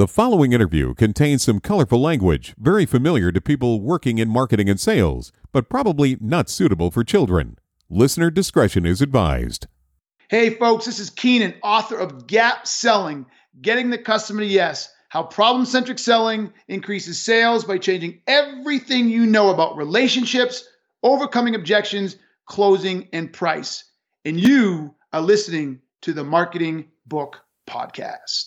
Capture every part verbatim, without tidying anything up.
The following interview contains some colorful language, very familiar to people working in marketing and sales, but probably not suitable for children. Listener discretion is advised. Hey folks, this is Keenan, author of Gap Selling, Getting the Customer to Yes, How Problem-Centric Selling Increases Sales by Changing Everything You Know About Relationships, Overcoming Objections, Closing, and Price. And you are listening to the Marketing Book Podcast.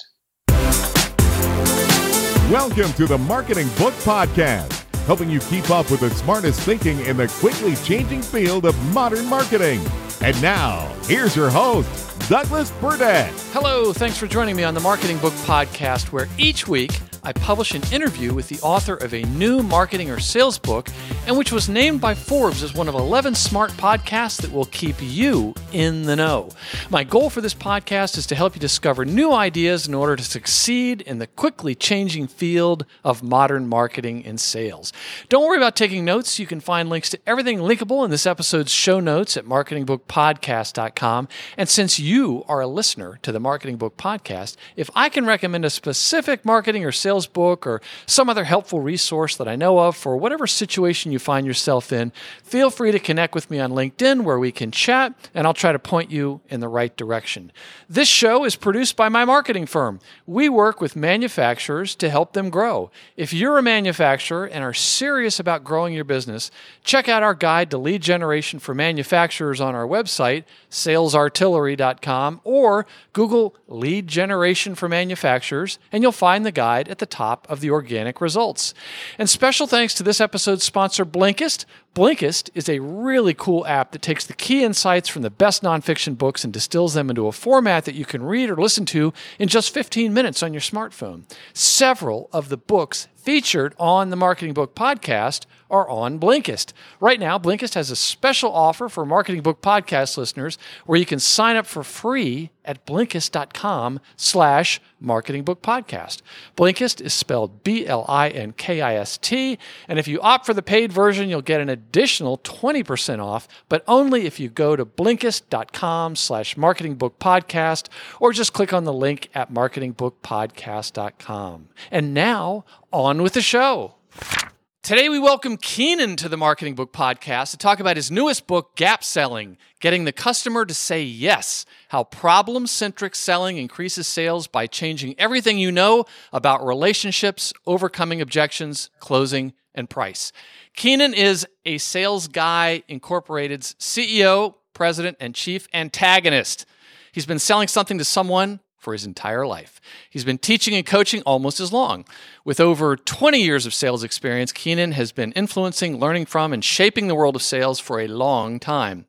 Welcome to the Marketing Book Podcast, helping you keep up with the smartest thinking in the quickly changing field of modern marketing. And now, here's your host, Douglas Burdett. Hello, thanks for joining me on the Marketing Book Podcast, where each week I publish an interview with the author of a new marketing or sales book, and which was named by Forbes as one of eleven smart podcasts that will keep you in the know. My goal for this podcast is to help you discover new ideas in order to succeed in the quickly changing field of modern marketing and sales. Don't worry about taking notes. You can find links to everything linkable in this episode's show notes at marketing book podcast dot com. And since you are a listener to the Marketing Book Podcast, if I can recommend a specific marketing or sales book or some other helpful resource that I know of for whatever situation you find yourself in, feel free to connect with me on LinkedIn where we can chat, and I'll try to point you in the right direction. This show is produced by my marketing firm. We work with manufacturers to help them grow. If you're a manufacturer and are serious about growing your business, check out our guide to lead generation for manufacturers on our website, sales artillery dot com, or Google lead generation for manufacturers, and you'll find the guide at the top of the organic results. And special thanks to this episode's sponsor, Blinkist. Blinkist is a really cool app that takes the key insights from the best nonfiction books and distills them into a format that you can read or listen to in just fifteen minutes on your smartphone. Several of the books featured on the Marketing Book Podcast are on Blinkist. Right now, Blinkist has a special offer for Marketing Book Podcast listeners where you can sign up for free at blinkist dot com slash Marketing Book Podcast. Blinkist is spelled B L I N K I S T, and if you opt for the paid version, you'll get an additional twenty percent off, but only if you go to blinkist dot com slash Marketing Book Podcast or just click on the link at marketing book podcast dot com. And now, on with the show. Today we welcome Keenan to the Marketing Book Podcast to talk about his newest book, Gap Selling, Getting the Customer to Say Yes, How Problem-Centric Selling Increases Sales by Changing Everything You Know About Relationships, Overcoming Objections, Closing, and Price. Keenan is a Sales Guy Incorporated's C E O, President, and Chief Antagonist. He's been selling something to someone for his entire life. He's been teaching and coaching almost as long. With over twenty years of sales experience, Keenan has been influencing, learning from, and shaping the world of sales for a long time.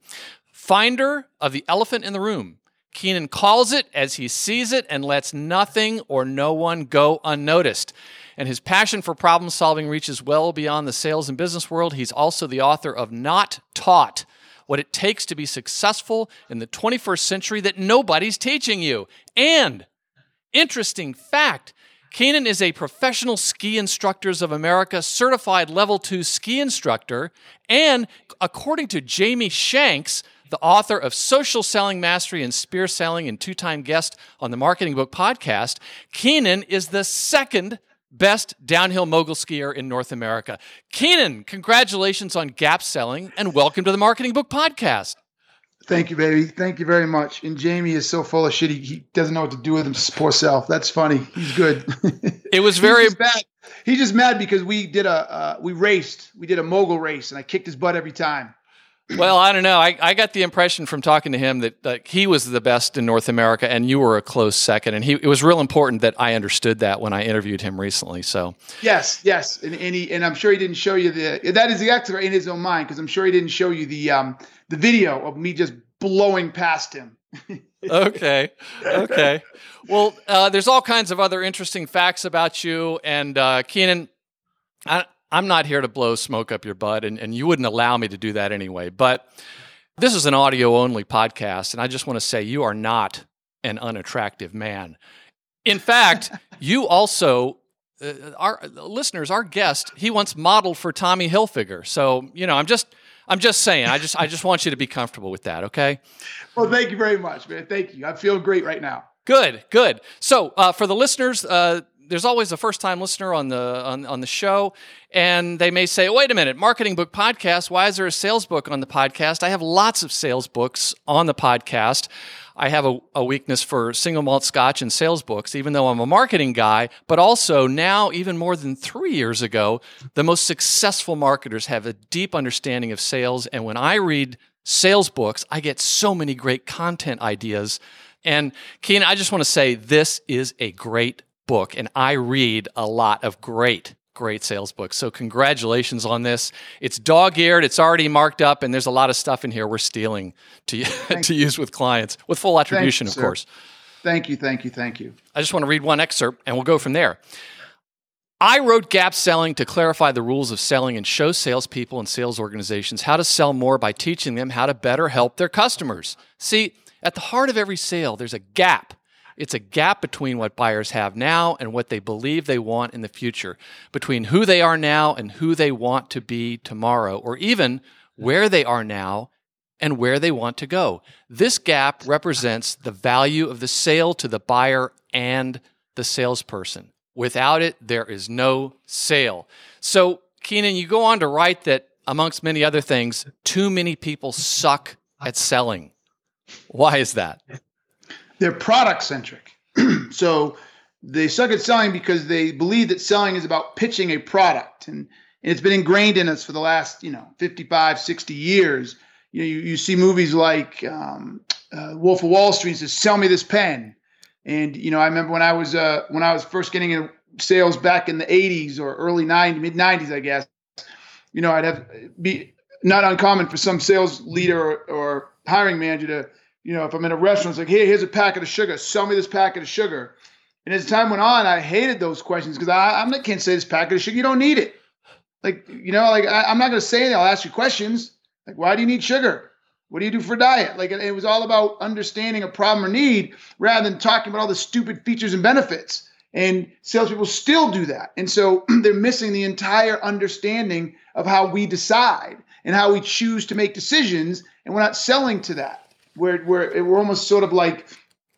Finder of the elephant in the room, Keenan calls it as he sees it and lets nothing or no one go unnoticed. And his passion for problem solving reaches well beyond the sales and business world. He's also the author of Not Taught: What It Takes to Be Successful in the twenty-first Century That Nobody's Teaching You. And, interesting fact, Keenan is a Professional Ski Instructors of America certified level two ski instructor. And according to Jamie Shanks, the author of Social Selling Mastery and Spear Selling and two-time guest on the Marketing Book Podcast, Keenan is the second best downhill mogul skier in North America. Keenan, congratulations on Gap Selling, and welcome to the Marketing Book Podcast. Thank you, baby. Thank you very much. And Jamie is so full of shit, he, he doesn't know what to do with his poor self. That's funny. He's good. It was very He's just mad. He's just mad because we did a uh, we raced. We did a mogul race, and I kicked his butt every time. Well, I don't know. I, I got the impression from talking to him that like, he was the best in North America, and you were a close second. And he, it was real important that I understood that when I interviewed him recently. So yes, yes, and and, he, and I'm sure he didn't show you the that is the actor in his own mind, because I'm sure he didn't show you the um the video of me just blowing past him. Okay, okay. Well, uh, there's all kinds of other interesting facts about you, and uh, Keenan, I. I'm not here to blow smoke up your butt, and, and you wouldn't allow me to do that anyway. But this is an audio-only podcast, and I just want to say you are not an unattractive man. In fact, you also, uh, our listeners, our guest, he once modeled for Tommy Hilfiger. So, you know, I'm just, I'm just saying, I just, I just want you to be comfortable with that, okay? Well, thank you very much, man. Thank you. I feel great right now. Good, good. So, uh, for the listeners, uh, there's always a first-time listener on the on, on the show, and they may say, wait a minute, Marketing Book Podcast, why is there a sales book on the podcast? I have lots of sales books on the podcast. I have a, a weakness for single malt scotch and sales books, even though I'm a marketing guy, but also now, even more than three years ago, the most successful marketers have a deep understanding of sales, and when I read sales books, I get so many great content ideas. And Keenan, I just want to say this is a great book, and I read a lot of great, great sales books. So congratulations on this. It's dog-eared, it's already marked up, and there's a lot of stuff in here we're stealing to to use with clients, with full attribution, you, of sir. course. Thank you, thank you, thank you. I just want to read one excerpt, and we'll go from there. I wrote Gap Selling to clarify the rules of selling and show salespeople and sales organizations how to sell more by teaching them how to better help their customers. See, at the heart of every sale, there's a gap. It's a gap between what buyers have now and what they believe they want in the future, between who they are now and who they want to be tomorrow, or even where they are now and where they want to go. This gap represents the value of the sale to the buyer and the salesperson. Without it, there is no sale. So, Keenan, you go on to write that, amongst many other things, too many people suck at selling. Why is that? They're product centric. So they suck at selling because they believe that selling is about pitching a product. And, and it's been ingrained in us for the last, you know, fifty-five, sixty years. You know, you, you see movies like um, uh, Wolf of Wall Street says, sell me this pen. And, you know, I remember when I was uh, when I was first getting in sales back in the eighties or early nineties, mid nineties, I guess, you know, I'd have be not uncommon for some sales leader or, or hiring manager to, you know, if I'm in a restaurant, it's like, hey, here's a packet of sugar. Sell me this packet of sugar. And as time went on, I hated those questions because I I'm not, can't say this packet of sugar. You don't need it. Like, you know, like I, I'm not going to say anything. I'll ask you questions. Like, why do you need sugar? What do you do for diet? Like, it was all about understanding a problem or need rather than talking about all the stupid features and benefits. And salespeople still do that. And so they're missing the entire understanding of how we decide and how we choose to make decisions. And we're not selling to that. We're, we're, we're almost sort of like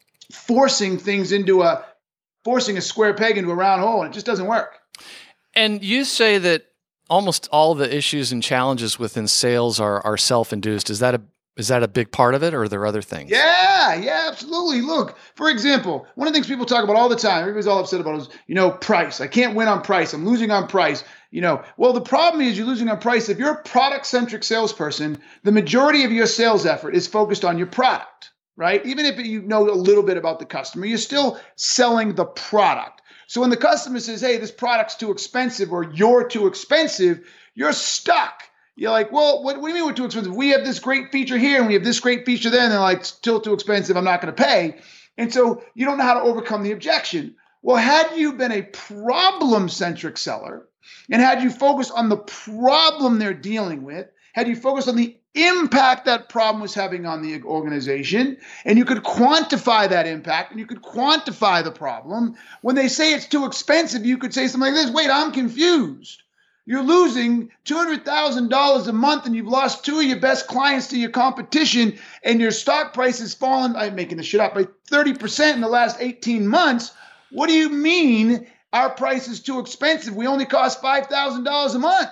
forcing things into a, forcing a square peg into a round hole. And it just doesn't work. And you say that almost all the issues and challenges within sales are, are self-induced. Is that a Is that a big part of it, or are there other things? Yeah, yeah, absolutely. Look, for example, one of the things people talk about all the time, everybody's all upset about is, you know, price. I can't win on price. I'm losing on price. You know, well, the problem is you're losing on price. If you're a product-centric salesperson, the majority of your sales effort is focused on your product, right? Even if you know a little bit about the customer, you're still selling the product. So when the customer says, hey, this product's too expensive or you're too expensive, you're stuck. You're like, well, what, what do you mean we're too expensive? We have this great feature here and we have this great feature there. And they're like, still too expensive. I'm not going to pay. And so you don't know how to overcome the objection. Well, had you been a problem-centric seller and had you focused on the problem they're dealing with, had you focused on the impact that problem was having on the organization, and you could quantify that impact and you could quantify the problem, when they say it's too expensive, you could say something like this, wait, I'm confused. You're losing two hundred thousand dollars a month and you've lost two of your best clients to your competition and your stock price has fallen, I'm making this shit up, by thirty percent in the last eighteen months. What do you mean our price is too expensive? We only cost five thousand dollars a month.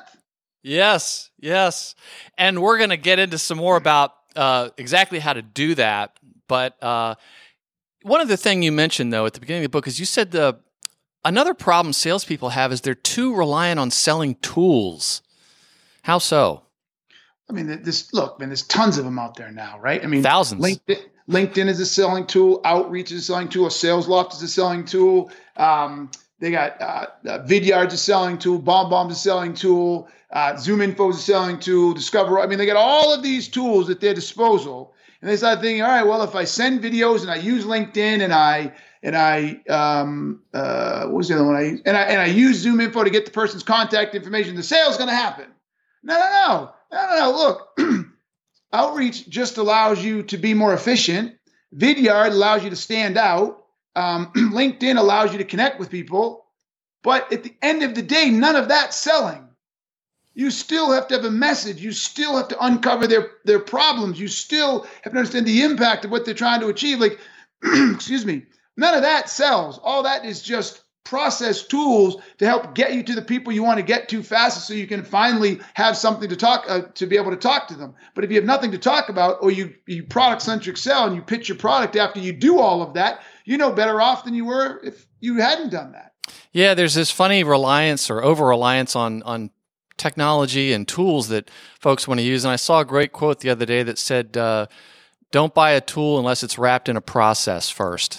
Yes, yes. And we're going to get into some more about uh, exactly how to do that. But uh, one other thing you mentioned, though, at the beginning of the book is you said the another problem salespeople have is they're too reliant on selling tools. How so? I mean, this look, man, there's tons of them out there now, right? I mean, thousands. LinkedIn, LinkedIn is a selling tool. Outreach is a selling tool. A SalesLoft is a selling tool. Um, they got uh, uh, Vidyard's a selling tool. BombBomb's a selling tool. Uh, ZoomInfo is a selling tool. Discover. I mean, they got all of these tools at their disposal, and they start thinking, all right, well, if I send videos and I use LinkedIn and I and I um, uh, what was the other one? I and I and I use ZoomInfo to get the person's contact information, the sale's going to happen. No, no, no, no, no, no. Look, Outreach just allows you to be more efficient. Vidyard allows you to stand out. Um, LinkedIn allows you to connect with people. But at the end of the day, none of that's selling. You still have to have a message. You still have to uncover their, their problems. You still have to understand the impact of what they're trying to achieve. Like, excuse me, none of that sells. All that is just process tools to help get you to the people you want to get to faster so you can finally have something to talk uh, to be able to talk to them. But if you have nothing to talk about, or you, you product-centric sell and you pitch your product after you do all of that, you're no better off than you were if you hadn't done that. Yeah, there's this funny reliance or over-reliance on on technology and tools that folks want to use. And I saw a great quote the other day that said, uh, don't buy a tool unless it's wrapped in a process first.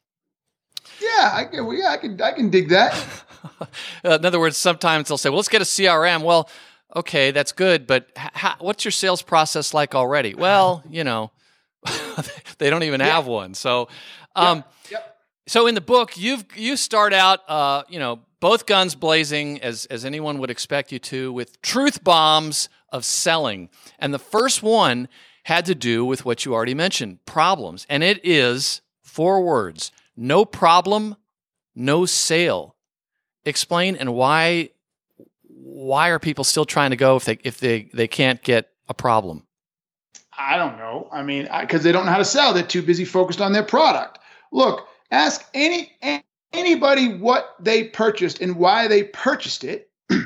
Yeah, I can, well, yeah, I can, I can dig that. In other words, sometimes they'll say, well, let's get a C R M. Well, okay, that's good, but h- what's your sales process like already? Well, you know, they don't even have yeah. one. So, um, yep. Yep. so in the book, you've, you start out, uh, you know, both guns blazing, as, as anyone would expect you to, with truth bombs of selling. And the first one had to do with what you already mentioned, problems. And it is four words: no problem, no sale. Explain, and why why are people still trying to go if they if they, they can't get a problem? I don't know. I mean, because they don't know how to sell. They're too busy focused on their product. Look, ask any anybody what they purchased and why they purchased it,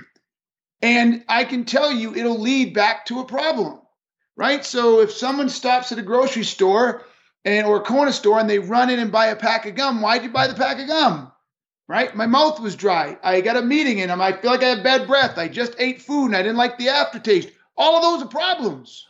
and I can tell you it'll lead back to a problem, right? So if someone stops at a grocery store and or a corner store and they run in and buy a pack of gum, why'd you buy the pack of gum? Right? My mouth was dry. I got a meeting in them. I feel like I have bad breath. I just ate food and I didn't like the aftertaste. All of those are problems.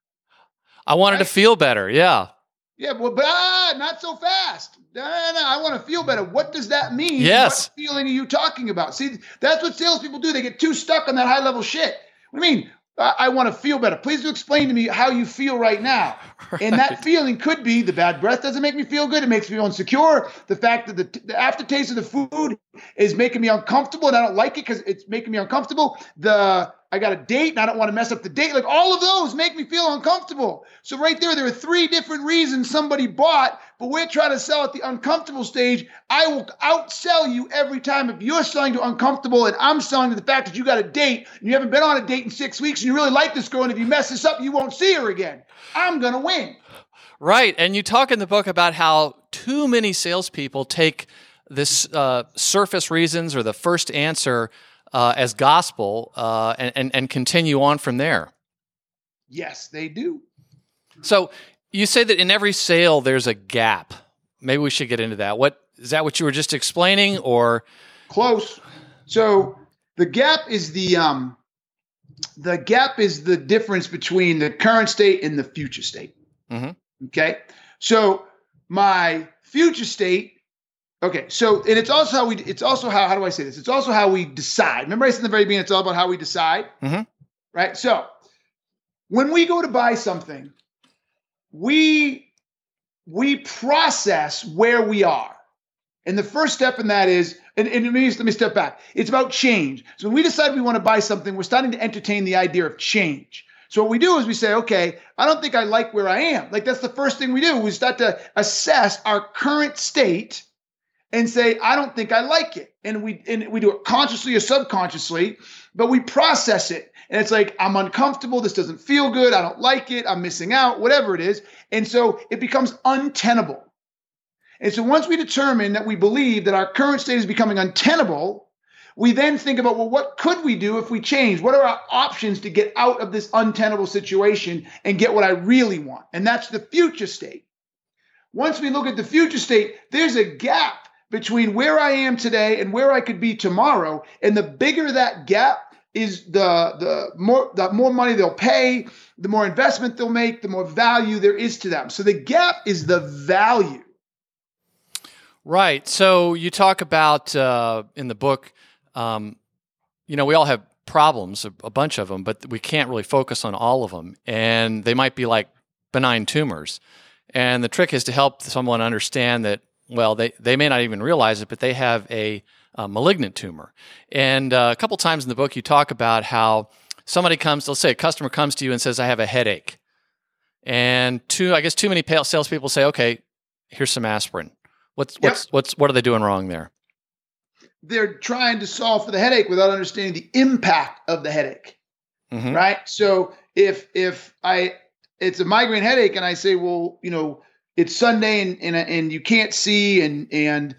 I wanted right? to feel better. Yeah. Yeah, well, but ah, not so fast. No, no, no. I want to feel better. What does that mean? Yes. What feeling are you talking about? See, that's what salespeople do. They get too stuck on that high level shit. What do you mean? I, I want to feel better. Please do explain to me how you feel right now. Right. And that feeling could be the bad breath doesn't make me feel good. It makes me feel insecure. The fact that the, the aftertaste of the food is making me uncomfortable and I don't like it because it's making me uncomfortable. The I got a date and I don't want to mess up the date. Like all of those make me feel uncomfortable. So right there, there are three different reasons somebody bought, but we're trying to sell at the uncomfortable stage. I will outsell you every time if you're selling to uncomfortable and I'm selling to the fact that you got a date and you haven't been on a date in six weeks and you really like this girl, and if you mess this up, you won't see her again. I'm going to win. Right. And you talk in the book about how too many salespeople take this uh, surface reasons or the first answer Uh, as gospel, uh, and, and and continue on from there. Yes, they do. So you say that in every sale there's a gap. Maybe we should get into that. What is that? What you were just explaining, or close? So the gap is the um, the gap is the difference between the current state and the future state. Mm-hmm. Okay, so my future state. Okay, so, and it's also how we, it's also how, how do I say this? It's also how we decide. Remember I said in the very beginning, it's all about how we decide, mm-hmm. right? So when we go to buy something, we, we process where we are. And the first step in that is, and, and let me, let me step back. It's about change. So when we decide we want to buy something, we're starting to entertain the idea of change. So what we do is we say, okay, I don't think I like where I am. Like that's the first thing we do. We start to assess our current state and say, I don't think I like it. And we and we do it consciously or subconsciously, but we process it. And it's like, I'm uncomfortable. This doesn't feel good. I don't like it. I'm missing out, whatever it is. And so it becomes untenable. And so once we determine that we believe that our current state is becoming untenable, we then think about, well, what could we do if we change? What are our options to get out of this untenable situation and get what I really want? And that's the future state. Once we look at the future state, there's a gap between where I am today and where I could be tomorrow. And the bigger that gap is, the, the more the more money they'll pay, the more investment they'll make, the more value there is to them. So the gap is the value. Right. So you talk about uh, in the book, um, you know, we all have problems, a, a bunch of them, but we can't really focus on all of them. And they might be like benign tumors. And the trick is to help someone understand that, well, they, they may not even realize it, but they have a, a malignant tumor. And uh, a couple times in the book, you talk about how somebody comes, let's say a customer comes to you and says, I have a headache. And too, I guess too many salespeople say, okay, here's some aspirin. What's, yep. what's, what's, what are they doing wrong there? They're trying to solve for the headache without understanding the impact of the headache, mm-hmm. right? So if, if I, it's a migraine headache and I say, well, you know, it's Sunday and, and and you can't see and and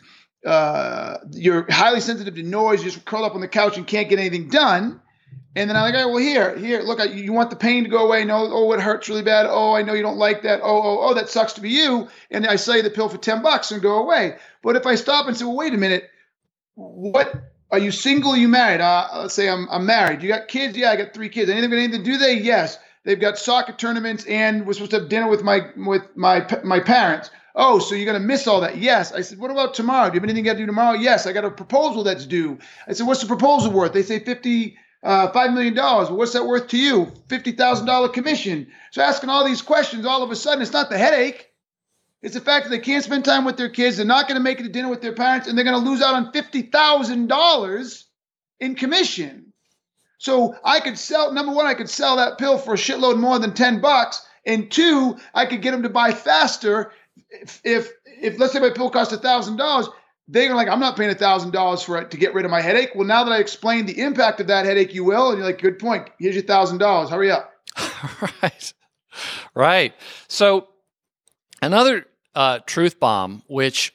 uh, you're highly sensitive to noise, you just curl up on the couch and can't get anything done. And then I'm like, oh, well, here, here, look, you want the pain to go away? No, oh, it hurts really bad. Oh, I know you don't like that. Oh, oh, oh, that sucks to be you. And I sell you the pill for ten bucks and go away. But if I stop and say, well, wait a minute, what, are you single? Are you married? Uh, let's say I'm, I'm married. You got kids? Yeah, I got three kids. Anything, anything, do they? Yes. They've got soccer tournaments and we're supposed to have dinner with my, with my, my parents. Oh, so you're going to miss all that? Yes. I said, what about tomorrow? Do you have anything you got to do tomorrow? Yes. I got a proposal that's due. I said, what's the proposal worth? They say fifty Uh, five million dollars. Well, what's that worth to you? fifty thousand dollars commission. So asking all these questions, all of a sudden, it's not the headache. It's the fact that they can't spend time with their kids. They're not going to make it to dinner with their parents, and they're going to lose out on fifty thousand dollars in commission. So I could sell, number one, I could sell that pill for a shitload more than ten bucks. And two, I could get them to buy faster. If, if, if let's say my pill costs one thousand dollars, they're like, I'm not paying one thousand dollars for it to get rid of my headache. Well, now that I explained the impact of that headache, you will. And you're like, good point. Here's your one thousand dollars. Hurry up. Right. Right. So another uh, truth bomb, which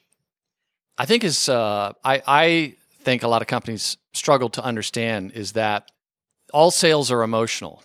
I think is, uh, I, I think a lot of companies struggle to understand, is that all sales are emotional.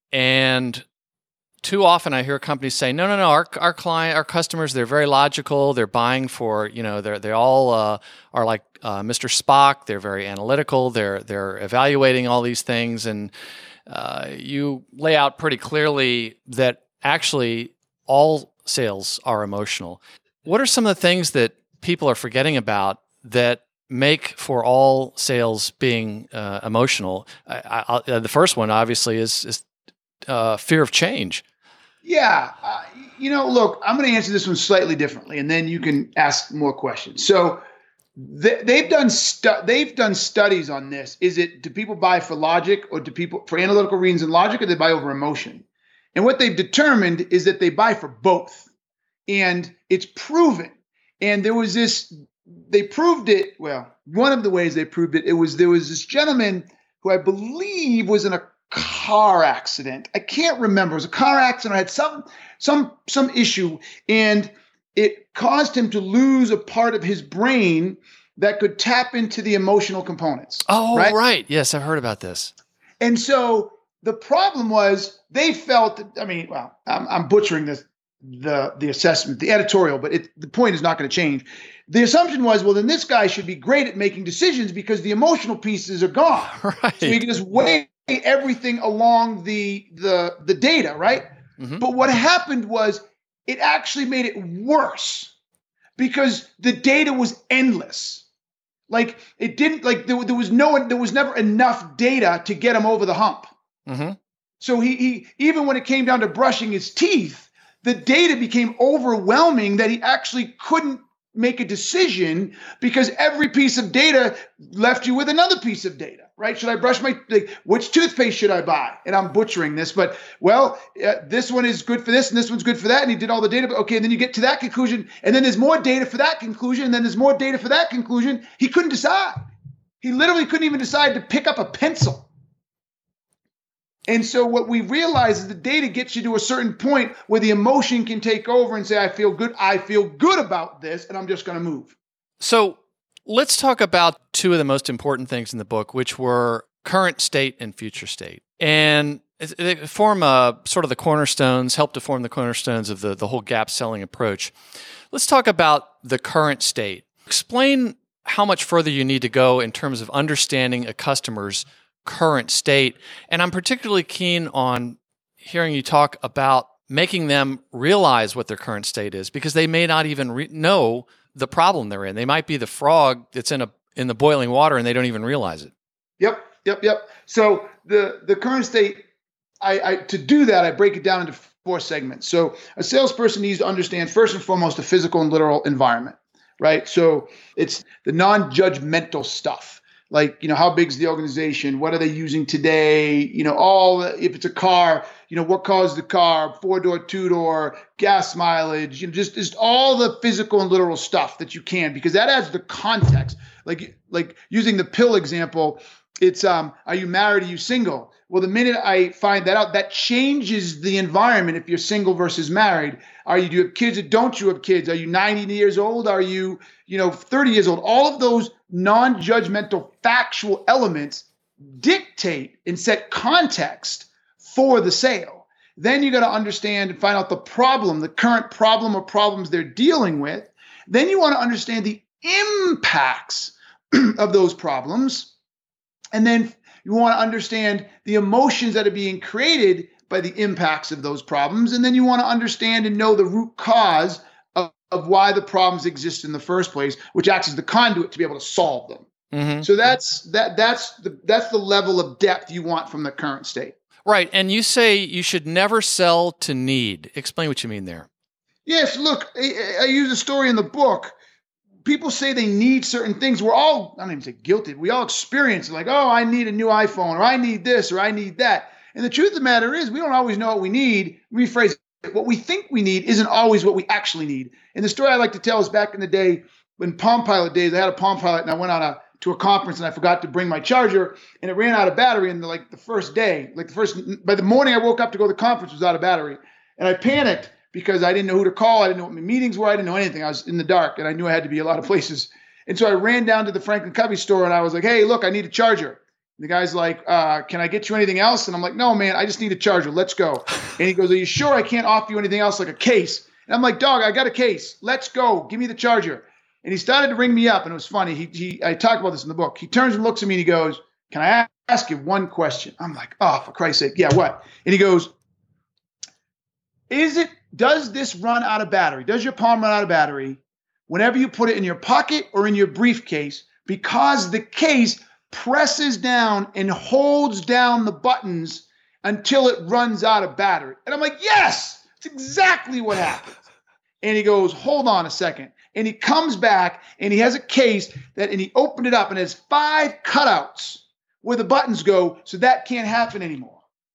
And too often I hear companies say, no, no, no, our our client, our customers, they're very logical. They're buying for, you know, they're, they all uh, are like uh, Mister Spock. They're very analytical. They're, they're evaluating all these things. And uh, you lay out pretty clearly that actually all sales are emotional. What are some of the things that people are forgetting about that make for all sales being uh, emotional? I, I, the first one, obviously, is, is uh, fear of change. Yeah. Uh, you know, look, I'm going to answer this one slightly differently, and then you can ask more questions. So they, they've done stu- they've done studies on this. Is it, do people buy for logic, or do people for analytical reasons and logic, or they buy over emotion? And what they've determined is that they buy for both. And it's proven. And there was this, they proved it, well, one of the ways they proved it, it was, there was this gentleman who I believe was in a car accident. I can't remember. It was a car accident. I had some some some issue, and it caused him to lose a part of his brain that could tap into the emotional components. Oh, right. right. Yes, I've heard about this. And so the problem was they felt that, I mean, well, I'm, I'm butchering this, the the assessment, the editorial, but it, the point is not going to change. The assumption was, well, then this guy should be great at making decisions because the emotional pieces are gone. Right. So he can just weigh everything along the the the data, right? Mm-hmm. But what happened was it actually made it worse because the data was endless. Like it didn't like there, there was no there was never enough data to get him over the hump. Mm-hmm. So he he even when it came down to brushing his teeth, the data became overwhelming that he actually couldn't make a decision because every piece of data left you with another piece of data, right? Should I brush my, like, which toothpaste should I buy? And I'm butchering this, but well, uh, this one is good for this and this one's good for that. And he did all the data, but okay, and then you get to that conclusion and then there's more data for that conclusion and then there's more data for that conclusion. He couldn't decide. He literally couldn't even decide to pick up a pencil. And so what we realize is the data gets you to a certain point where the emotion can take over and say, I feel good. I feel good about this, and I'm just going to move. So let's talk about two of the most important things in the book, which were current state and future state. And they form a, sort of the cornerstones, help to form the cornerstones of the, the whole gap selling approach. Let's talk about the current state. Explain how much further you need to go in terms of understanding a customer's current state. And I'm particularly keen on hearing you talk about making them realize what their current state is, because they may not even re- know the problem they're in. They might be the frog that's in a in the boiling water and they don't even realize it. Yep, yep, yep. So the the current state, I, I to do that, I break it down into four segments. So a salesperson needs to understand first and foremost the physical and literal environment, right? So it's the non-judgmental stuff. Like, you know, how big is the organization? What are they using today? You know, all, if it's a car, you know, what caused the car, four-door, two-door, gas mileage, you know, just, just all the physical and literal stuff that you can, because that adds the context. Like, like using the pill example, it's, um, are you married? Are you single? Well, the minute I find that out, that changes the environment if you're single versus married. Are you, do you have kids or don't you have kids? Are you ninety years old? Are you, you know, thirty years old? All of those non-judgmental factual elements dictate and set context for the sale. Then you got to understand and find out the problem, the current problem or problems they're dealing with. Then you want to understand the impacts of those problems. And then you want to understand the emotions that are being created by the impacts of those problems. And then you want to understand and know the root cause of, of why the problems exist in the first place, which acts as the conduit to be able to solve them. Mm-hmm. So that's that that's the that's the level of depth you want from the current state. Right. And you say you should never sell to need. Explain what you mean there. Yes, look, I, I use a story in the book. People say they need certain things. We're all, I don't even say guilty. We all experience it, like, oh, I need a new iPhone, or I need this, or I need that. And the truth of the matter is, we don't always know what we need. Rephrase it. What we think we need isn't always what we actually need. And the story I like to tell is back in the day, when Palm Pilot days, I had a Palm Pilot, and I went on a to a conference, and I forgot to bring my charger, and it ran out of battery. And the, like the first day, like the first, by the morning I woke up to go to the conference, it was out of battery, and I panicked because I didn't know who to call. I didn't know what my meetings were. I didn't know anything. I was in the dark, and I knew I had to be a lot of places. And so I ran down to the Franklin Covey store, and I was like, hey, look, I need a charger. And the guy's like, uh, can I get you anything else? And I'm like, no, man, I just need a charger. Let's go. And he goes, are you sure I can't offer you anything else, like a case? And I'm like, dog, I got a case. Let's go. Give me the charger. And he started to ring me up, and it was funny. He, he, I talked about this in the book. He turns and looks at me, and he goes, can I ask you one question? I'm like, oh, for Christ's sake, yeah, what? And he goes, is it, does this run out of battery? Does your Palm run out of battery whenever you put it in your pocket or in your briefcase, because the case presses down and holds down the buttons until it runs out of battery? And I'm like, yes, that's exactly what happens. And he goes, hold on a second. And he comes back, and he has a case that, and he opened it up, and it has five cutouts where the buttons go, so that can't happen anymore.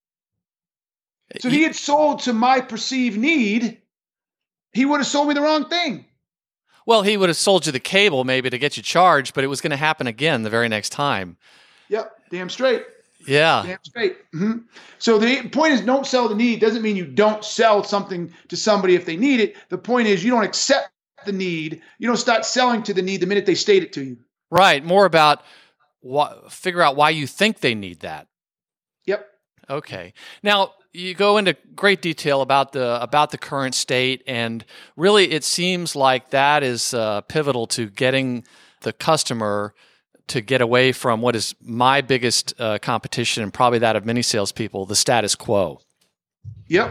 So he had sold to my perceived need. He would have sold me the wrong thing. Well, he would have sold you the cable maybe to get you charged, but it was going to happen again the very next time. Yep, damn straight. Yeah. Damn straight. Mm-hmm. So the point is, don't sell the need. Doesn't mean you don't sell something to somebody if they need it. The point is, you don't accept the need. You don't start selling to the need the minute they state it to you. Right. More about wh- figure out why you think they need that. Yep. Okay. Now, you go into great detail about the about the current state, and really it seems like that is uh, pivotal to getting the customer to get away from what is my biggest uh, competition, and probably that of many salespeople, the status quo. Yep.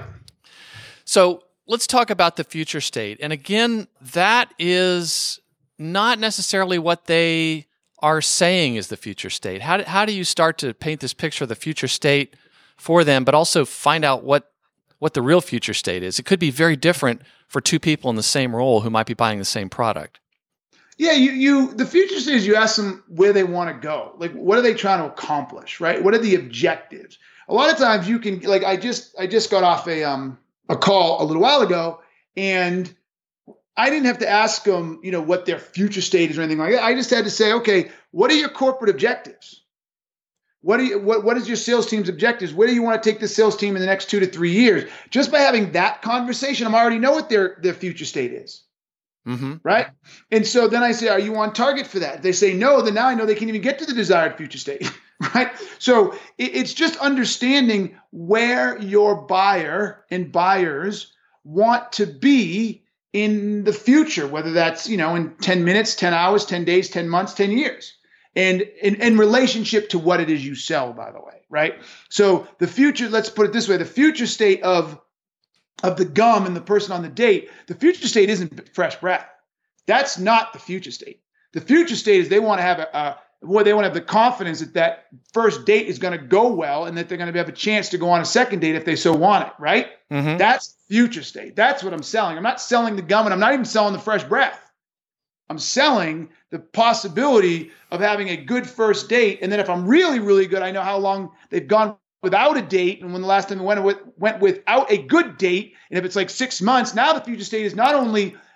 So let's talk about the future state. And again, that is not necessarily what they are saying is the future state. How do, how do you start to paint this picture of the future state for them, but also find out what, what the real future state is? It could be very different for two people in the same role who might be buying the same product. Yeah, you you the future state is you ask them where they want to go. Like, what are they trying to accomplish, right? What are the objectives? A lot of times you can, like, I just I just got off a um a call a little while ago, and I didn't have to ask them, you know, what their future state is or anything like that. I just had to say, okay, what are your corporate objectives? What, are you, what, what is your sales team's objectives? Where do you want to take the sales team in the next two to three years? Just by having that conversation, I already know what their, their future state is. Mm-hmm. Right? And so then I say, are you on target for that? If they say no, then now I know they can't even get to the desired future state. Right? So it, it's just understanding where your buyer and buyers want to be in the future, whether that's, you know, in ten minutes, ten hours, ten days, ten months, ten years. And in, in relationship to what it is you sell, by the way, right? So the future, let's put it this way, the future state of, of the gum and the person on the date, the future state isn't fresh breath. That's not the future state. The future state is they want to have a, a well, they want to have the confidence that that first date is going to go well and that they're going to have a chance to go on a second date if they so want it, right? Mm-hmm. That's future state. That's what I'm selling. I'm not selling the gum, and I'm not even selling the fresh breath. I'm selling the possibility of having a good first date. And then if I'm really, really good, I know how long they've gone without a date. And when the last time we went, with, went without a good date, and if it's like six months, now the future state is not only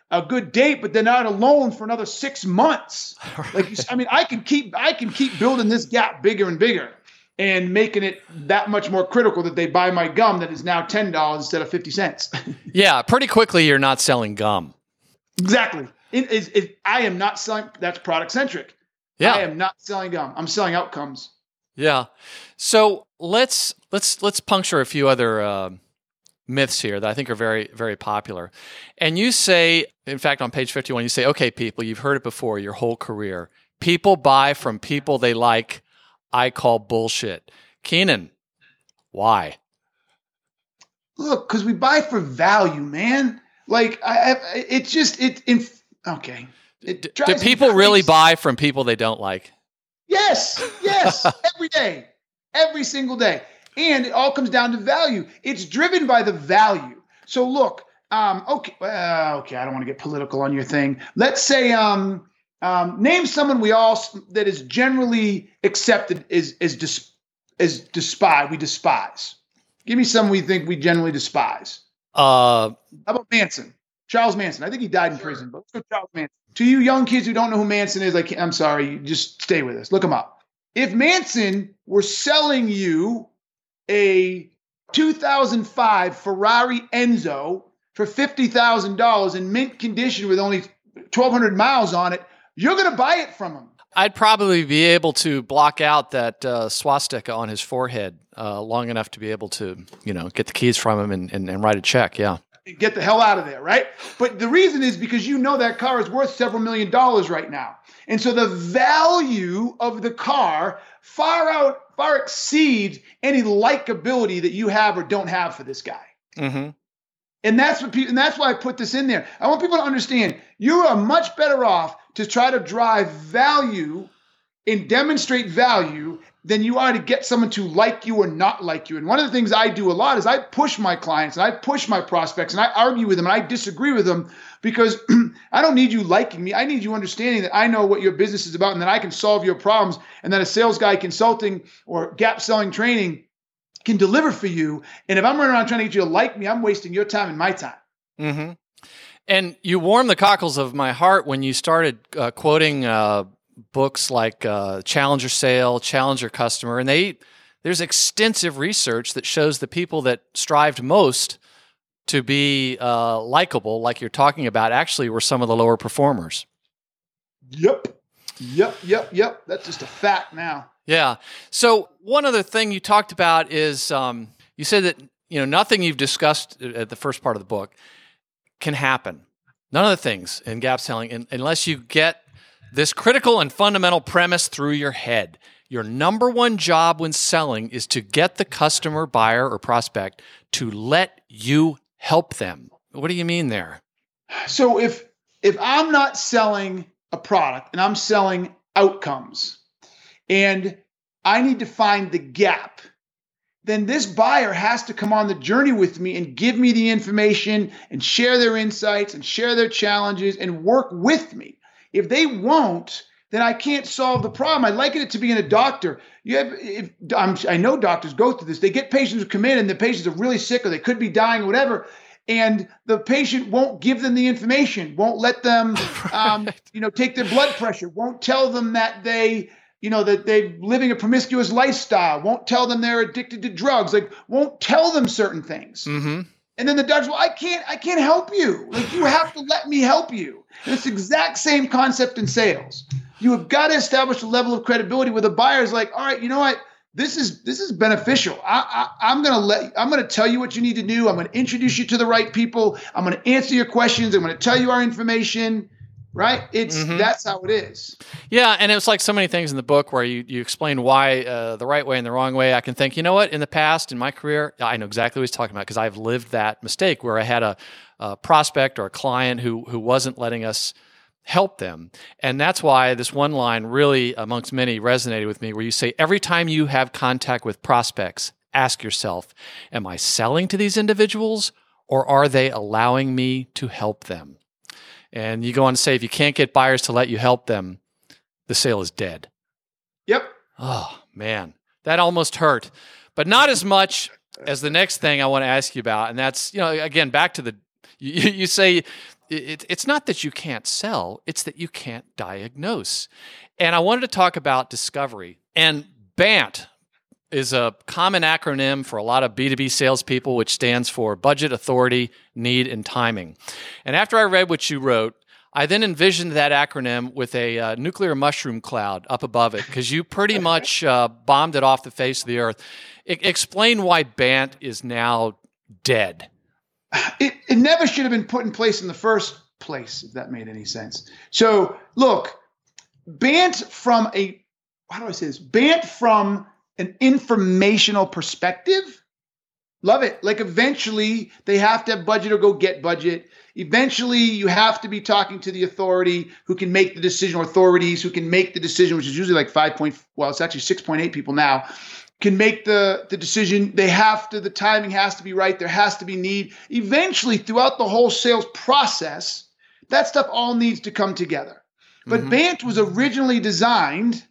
a good date, but they're not alone for another six months. Like, you, I mean, I can keep, I can keep building this gap bigger and bigger and making it that much more critical that they buy my gum that is now ten dollars instead of fifty cents. Yeah. Pretty quickly, you're not selling gum. Exactly. It is, it, I am not selling, that's product centric. Yeah. I am not selling gum. I'm selling outcomes. Yeah. So let's, let's, let's puncture a few other, uh, myths here that I think are very, very popular. And you say, in fact, on page fifty-one, you say, okay, people, you've heard it before your whole career. People buy from people they like. I call bullshit. Keenan, why? Look, because we buy for value, man. Like, I, I it's just, it, in, okay. It Do people really buy from people they don't like? Yes, yes, every day, every single day. And it all comes down to value. It's driven by the value. So look, um, okay, uh, okay, I don't want to get political on your thing. Let's say, um, um, name someone we all that is generally accepted is is dis, is despise. We despise. Give me someone we think we generally despise. Uh, How about Manson? Charles Manson. I think he died in prison, but let's go Charles Manson. To you young kids who don't know who Manson is, like, I'm sorry, you just stay with us. Look him up. If Manson were selling you a two thousand five Ferrari Enzo for fifty thousand dollars in mint condition with only twelve hundred miles on it, you're going to buy it from him. I'd probably be able to block out that uh, swastika on his forehead uh, long enough to be able to, you know, get the keys from him and, and, and write a check. Yeah. Get the hell out of there, right? But the reason is because you know that car is worth several million dollars right now. And so the value of the car far out, far exceeds any likability that you have or don't have for this guy. Mm-hmm. And that's what people, and that's why I put this in there. I want people to understand you are much better off to try to drive value and demonstrate value than you are to get someone to like you or not like you. And one of the things I do a lot is I push my clients and I push my prospects and I argue with them and I disagree with them because I don't need you liking me. I need you understanding that I know what your business is about and that I can solve your problems and that a sales guy consulting or gap selling training can deliver for you. And if I'm running around trying to get you to like me, I'm wasting your time and my time. Mm-hmm. And you warmed the cockles of my heart when you started uh, quoting uh, books like uh, Challenger Sale, Challenger Customer, and they there's extensive research that shows the people that strived most to be uh, likable, like you're talking about, actually were some of the lower performers. Yep, yep, yep, yep. That's just a fact now. Yeah. So one other thing you talked about is um, you said that you know nothing you've discussed at the first part of the book can happen. None of the things in gap selling, in, unless you get this critical and fundamental premise through your head. Your number one job when selling is to get the customer, buyer, or prospect to let you help them. What do you mean there? So if if I'm not selling a product and I'm selling outcomes and I need to find the gap, then this buyer has to come on the journey with me and give me the information and share their insights and share their challenges and work with me. If they won't, then I can't solve the problem. I liken it to being a doctor. You have, if, I'm, I know doctors go through this. They get patients who come in and the patients are really sick or they could be dying or whatever, and the patient won't give them the information, won't let them, um, you know, take their blood pressure, won't tell them that they, you know, that they're living a promiscuous lifestyle, won't tell them they're addicted to drugs, like won't tell them certain things. Mm-hmm. And then the doctor's, well, I can't, I can't help you. Like, you have to let me help you. And it's the exact same concept in sales. You have got to establish a level of credibility where the buyer is like, all right, you know what? This is this is beneficial. I, I, I'm gonna let I'm gonna tell you what you need to do. I'm gonna introduce you to the right people. I'm gonna answer your questions. I'm gonna tell you our information. Right? It's mm-hmm. That's how it is. Yeah, and it was like so many things in the book where you you explain why uh, the right way and the wrong way. I can think, you know what? In the past, in my career, I know exactly what he's talking about because I've lived that mistake where I had a, a prospect or a client who who wasn't letting us help them. And that's why this one line really, amongst many, resonated with me, where you say, every time you have contact with prospects, ask yourself, am I selling to these individuals or are they allowing me to help them? And you go on to say, if you can't get buyers to let you help them, the sale is dead. Yep. Oh, man, that almost hurt, but not as much as the next thing I want to ask you about. And that's, you know, again, back to the, You, you say it, it's not that you can't sell, it's that you can't diagnose. And I wanted to talk about discovery. And BANT is a common acronym for a lot of B two B salespeople, which stands for budget, authority, need, and timing. And after I read what you wrote, I then envisioned that acronym with a uh, nuclear mushroom cloud up above it, because you pretty much uh, bombed it off the face of the earth. I- explain why BANT is now dead. It, it never should have been put in place in the first place, if that made any sense. So look, BANT from a, how do I say this? BANT from an informational perspective, love it. Like eventually they have to have budget or go get budget. Eventually you have to be talking to the authority who can make the decision, or authorities who can make the decision, which is usually like five point, well, it's actually six point eight people now, can make the, the decision. They have to, the timing has to be right. There has to be need. Eventually throughout the whole sales process, that stuff all needs to come together. But mm-hmm. BANT was originally designed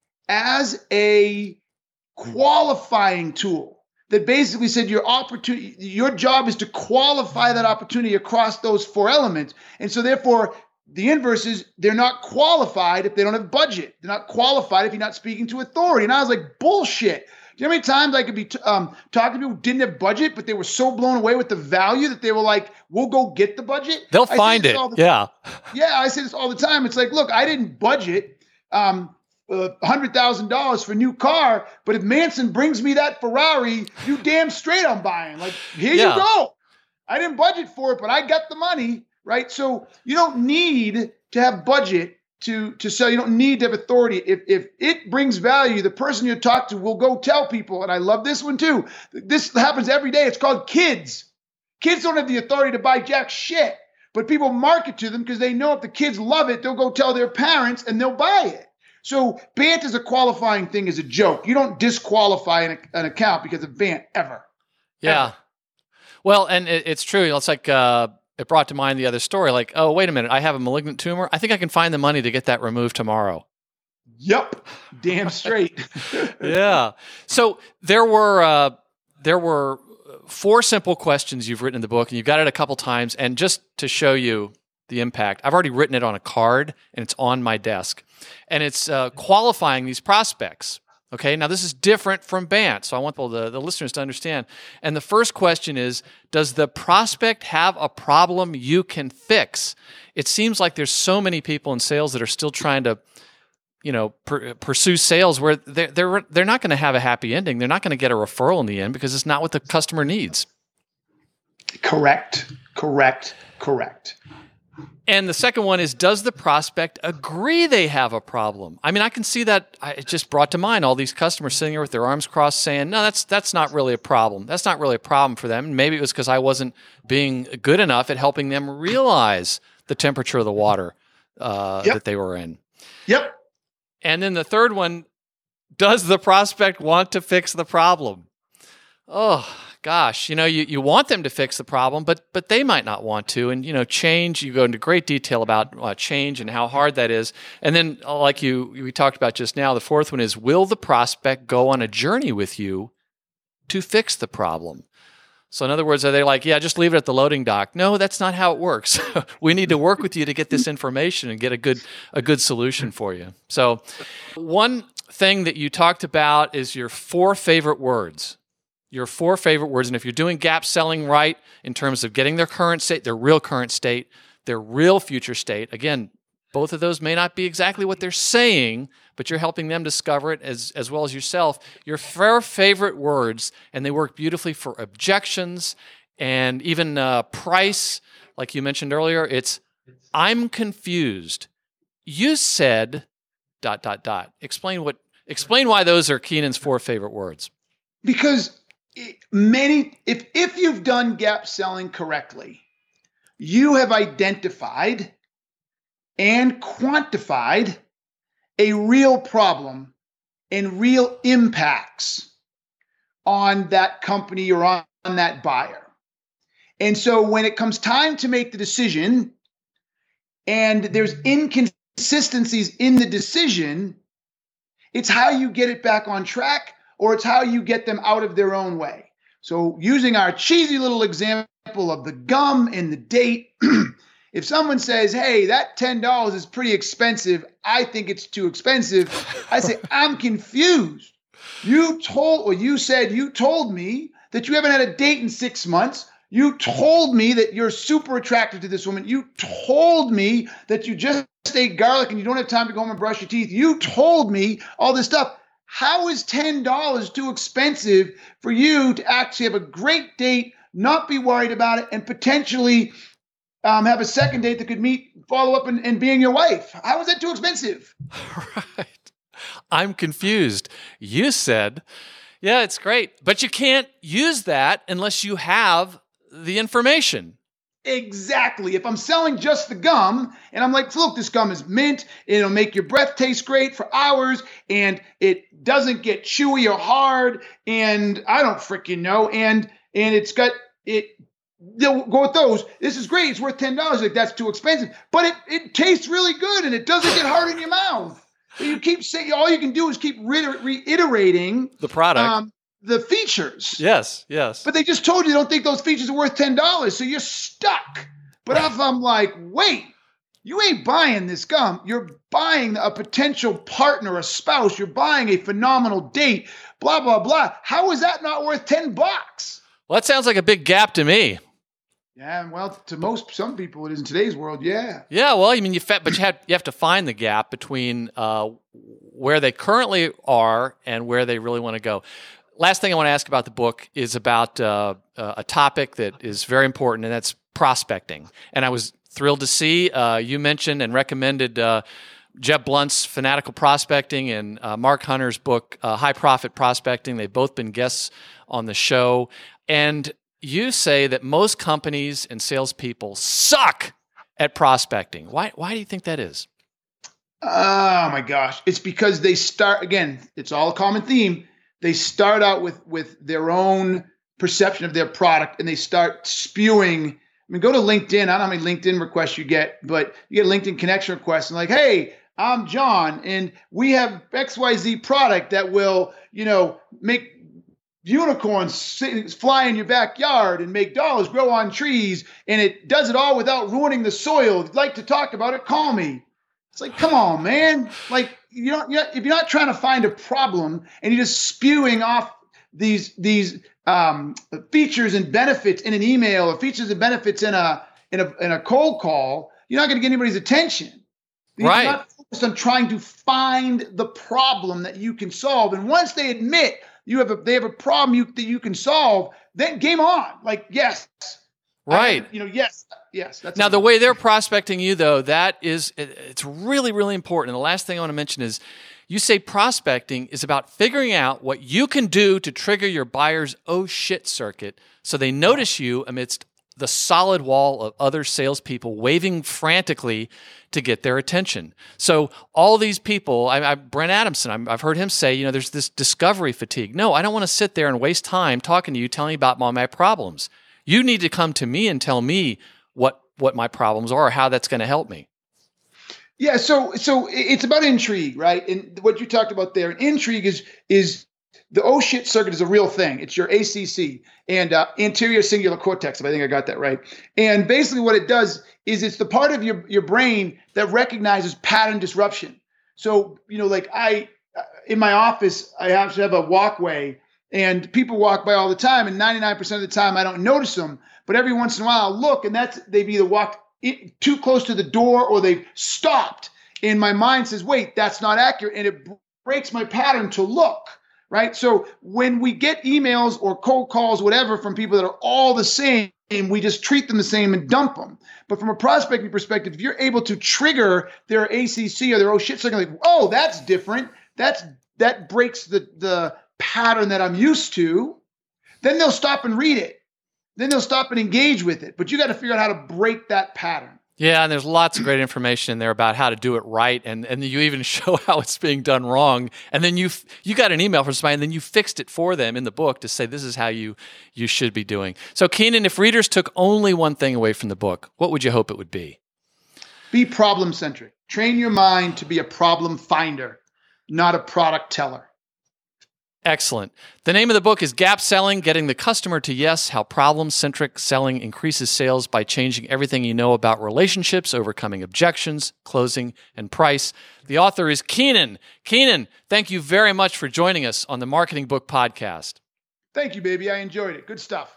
as a qualifying tool that basically said your opportunity, your job is to qualify that opportunity across those four elements. And so therefore, the inverse is they're not qualified if they don't have budget. They're not qualified if you're not speaking to authority. And I was like, bullshit. Do you know how many times I could be t- um, talking to people who didn't have budget, but they were so blown away with the value that they were like, we'll go get the budget? They'll I find it. The, yeah. Yeah, I say this all the time. It's like, look, I didn't budget um, uh, one hundred thousand dollars for a new car, but if Manson brings me that Ferrari, you damn straight I'm buying. Like, here yeah. you go. I didn't budget for it, but I got the money, right? So you don't need to have budget to, to sell. You don't need to have authority. If, if it brings value, the person you talk to will go tell people, and I love this one too. This happens every day. It's called kids. Kids don't have the authority to buy jack shit, but people market to them because they know if the kids love it, they'll go tell their parents and they'll buy it. So BANT is a qualifying thing, as a joke. You don't disqualify an, an account because of BANT ever. Yeah. Ever. Well, and it, it's true. It's like uh, it brought to mind the other story. Like, oh, wait a minute. I have a malignant tumor. I think I can find the money to get that removed tomorrow. Yep. Damn straight. Yeah. So there were uh, there were four simple questions you've written in the book, and you've got it a couple times. And just to show you the impact, I've already written it on a card, and it's on my desk. And it's uh, qualifying these prospects. Okay, now this is different from BANT, so I want the, the listeners to understand. And the first question is, does the prospect have a problem you can fix? It seems like there's so many people in sales that are still trying to, you know, per, pursue sales where they're, they're, they're not going to have a happy ending. They're not going to get a referral in the end because it's not what the customer needs. Correct, correct, correct. And the second one is, does the prospect agree they have a problem? I mean, I can see that. I, it just brought to mind all these customers sitting here with their arms crossed saying, no, that's that's not really a problem. That's not really a problem for them. And maybe it was because I wasn't being good enough at helping them realize the temperature of the water uh, yep. that they were in. Yep. And then the third one, does the prospect want to fix the problem? Oh, gosh, you know, you, you want them to fix the problem, but but they might not want to. And, you know, change, you go into great detail about uh, change and how hard that is. And then, like you we talked about just now, the fourth one is, will the prospect go on a journey with you to fix the problem? So in other words, are they like, yeah, just leave it at the loading dock? No, that's not how it works. We need to work with you to get this information and get a good a good solution for you. So one thing that you talked about is your four favorite words. Your four favorite words, and if you're doing gap selling right in terms of getting their current state, their real current state, their real future state, again, both of those may not be exactly what they're saying, but you're helping them discover it as, as well as yourself. Your four favorite words, and they work beautifully for objections and even uh, price, like you mentioned earlier, it's, I'm confused. You said, dot, dot, dot. Explain what. Explain why those are Keenan's four favorite words. Because many, if if you've done gap selling correctly, you have identified and quantified a real problem and real impacts on that company or on, on that buyer. And so when it comes time to make the decision and there's inconsistencies in the decision, it's how you get it back on track, or it's how you get them out of their own way. So using our cheesy little example of the gum and the date, if someone says, hey, that ten dollars is pretty expensive, I think it's too expensive, I say, I'm confused. You told, or you said, you told me that you haven't had a date in six months. You told me that you're super attracted to this woman. You told me that you just ate garlic and you don't have time to go home and brush your teeth. You told me all this stuff. How is ten dollars too expensive for you to actually have a great date, not be worried about it, and potentially um, have a second date that could meet, follow up, and, and being your wife? How is that too expensive? Right. I'm confused. You said, yeah, it's great, but you can't use that unless you have the information. Exactly. If I'm selling just the gum and I'm like, look, this gum is mint, it'll make your breath taste great for hours, and it doesn't get chewy or hard, and I don't freaking know, and and it's got it. They'll go with those. This is great. It's worth ten dollars. Like, that's too expensive, but it it tastes really good and it doesn't get hard in your mouth. So you keep saying, all you can do is keep re- reiterating the product. Um, the features. Yes, yes. But they just told you they don't think those features are worth ten dollars, so you're stuck. But if I'm like, wait, you ain't buying this gum. You're buying a potential partner, a spouse. You're buying a phenomenal date, blah, blah, blah. How is that not worth ten bucks? Well, that sounds like a big gap to me. Yeah, well, to most, some people, it is in today's world, yeah. Yeah, well, I mean, you but you have, you have to find the gap between uh, where they currently are and where they really want to go. Last thing I want to ask about the book is about uh, uh, a topic that is very important, and that's prospecting. And I was thrilled to see uh, you mentioned and recommended uh, Jeb Blunt's Fanatical Prospecting and uh, Mark Hunter's book, uh, High Profit Prospecting. They've both been guests on the show. And you say that most companies and salespeople suck at prospecting. Why, why do you think that is? Oh, my gosh. It's because they start, again, it's all a common theme. They start out with, with their own perception of their product, and they start spewing. I mean, go to LinkedIn. I don't know how many LinkedIn requests you get, but you get LinkedIn connection requests and like, hey, I'm John, and we have X Y Z product that will, you know, make unicorns fly in your backyard and make dollars grow on trees, and it does it all without ruining the soil. If you'd like to talk about it, call me. It's like, come on, man. Like, you don't, you're not, if you're not trying to find a problem and you're just spewing off these these um, features and benefits in an email, or features and benefits in a in a in a cold call, you're not going to get anybody's attention. You're right. not focused on trying to find the problem that you can solve. And once they admit you have a they have a problem you, that you can solve, then game on. Like, yes. Right. I, you know, yes. Yes. That's now, the way they're prospecting you, though, that is, it's really, really important. And the last thing I want to mention is you say prospecting is about figuring out what you can do to trigger your buyer's oh shit circuit so they notice you amidst the solid wall of other salespeople waving frantically to get their attention. So all these people, I, I, Brent Adamson, I'm, I've heard him say, you know, there's this discovery fatigue. No, I don't want to sit there and waste time talking to you, telling you about all my problems. You need to come to me and tell me what what my problems are or how that's going to help me. Yeah, so so it's about intrigue, right? And what you talked about there, intrigue is is the oh shit circuit is a real thing. It's your A C C and uh, anterior cingulate cortex, if I think I got that right. And basically what it does is it's the part of your, your brain that recognizes pattern disruption. So, you know, like I, in my office, I have to have a walkway, and people walk by all the time, and ninety-nine percent of the time I don't notice them. But every once in a while I'll look, and that's they've either walked in, too close to the door, or they've stopped. And my mind says, wait, that's not accurate. And it breaks my pattern to look, right? So when we get emails or cold calls, whatever, from people that are all the same, we just treat them the same and dump them. But from a prospecting perspective, if you're able to trigger their A C C or their oh shit circuit, like, oh, that's different. That's that breaks the, the pattern that I'm used to. Then they'll stop and read it. Then they'll stop and engage with it. But you got to figure out how to break that pattern. Yeah, and there's lots of great information in there about how to do it right, and, and you even show how it's being done wrong. And then you you got an email from somebody, and then you fixed it for them in the book to say this is how you you should be doing. So, Keenan, if readers took only one thing away from the book, what would you hope it would be? Be problem-centric. Train your mind to be a problem finder, not a product teller. Excellent. The name of the book is Gap Selling, Getting the Customer to Yes, How Problem-Centric Selling Increases Sales by Changing Everything You Know About Relationships, Overcoming Objections, Closing, and Price. The author is Keenan. Keenan, thank you very much for joining us on the Marketing Book Podcast. Thank you, baby. I enjoyed it. Good stuff.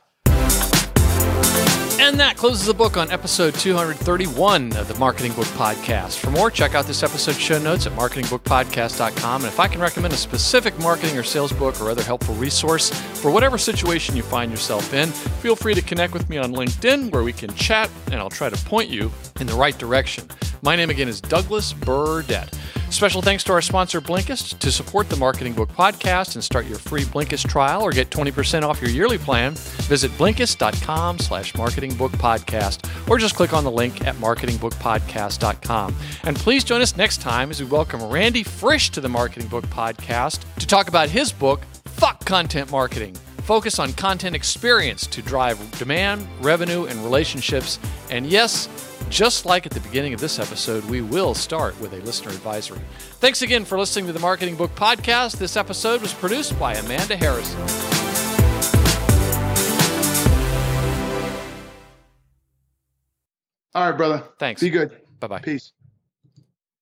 And that closes the book on episode two thirty-one of the Marketing Book Podcast. For more, check out this episode's show notes at marketing book podcast dot com. And if I can recommend a specific marketing or sales book or other helpful resource for whatever situation you find yourself in, feel free to connect with me on LinkedIn where we can chat and I'll try to point you in the right direction. My name again is Douglas Burdett. Special thanks to our sponsor, Blinkist. To support the Marketing Book Podcast and start your free Blinkist trial or get twenty percent off your yearly plan, visit blinkist dot com slash marketing book podcast or just click on the link at marketing book podcast dot com. And please join us next time as we welcome Randy Frisch to the Marketing Book Podcast to talk about his book, Fuck Content Marketing. Focus on content experience to drive demand, revenue, and relationships. And yes, just like at the beginning of this episode, we will start with a listener advisory. Thanks again for listening to the Marketing Book Podcast. This episode was produced by Amanda Harrison. All right, brother. Thanks. Be good. Bye-bye. Peace.